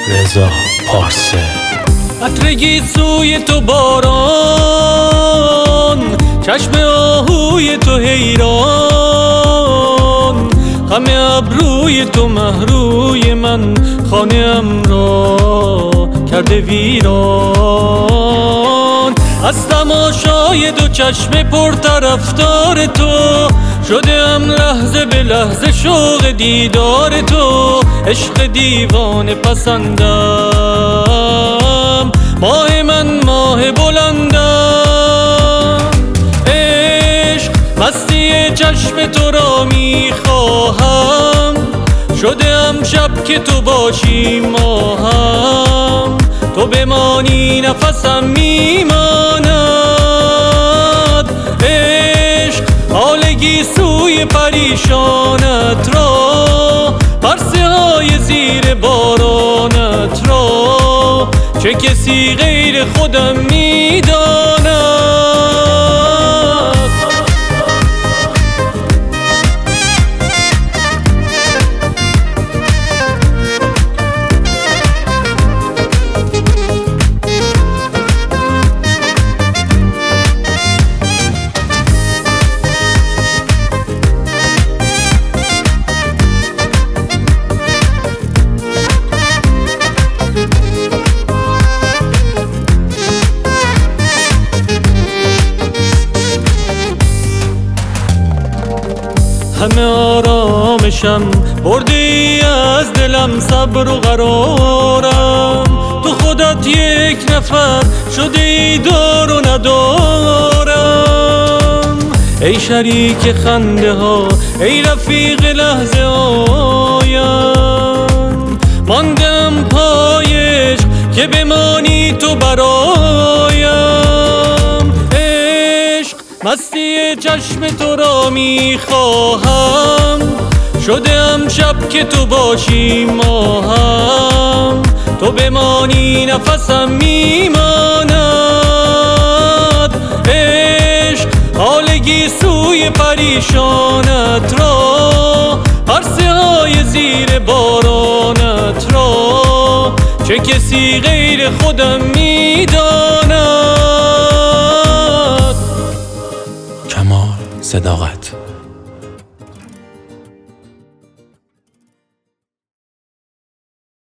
رضا پارسه. عطر سوی تو باران، چشم آهوی تو حیران، غم ابروی تو مهروی من خانه‌ام را کرده ویران. از تماشای دو چشم پرطرفدار تو شده‌ام لحظه به لحظه شوق دیدار تو. عشق دیوانه پسندم، ماه من ماه بلندم. عشق مستی چشم تو را میخواهم، شده‌ام شب که تو باشی ماهم. تو بمانی نفسم میماند. عشق حالگی سوی پریشانت را، پرسه های زیر بارانت را، چه کسی غیر خودم میداند. همه آرامشم بردی از دلم، صبر و قرارم. تو خودت یک نفر شده ای دار و ندارم. ای شریک خنده ها، ای رفیق لحظه هایم، ماندم پای عشق که بمانی تو برایم. عشق مستی چشم تو را میخواهم، شده‌ام شب که تو باشی ماهم. تو بمانی نفسم میماند. عشق حالگی سوی پریشانت را، پرسه های زیر بارانت را، چه کسی غیر خودم میداند. کمال صداقت.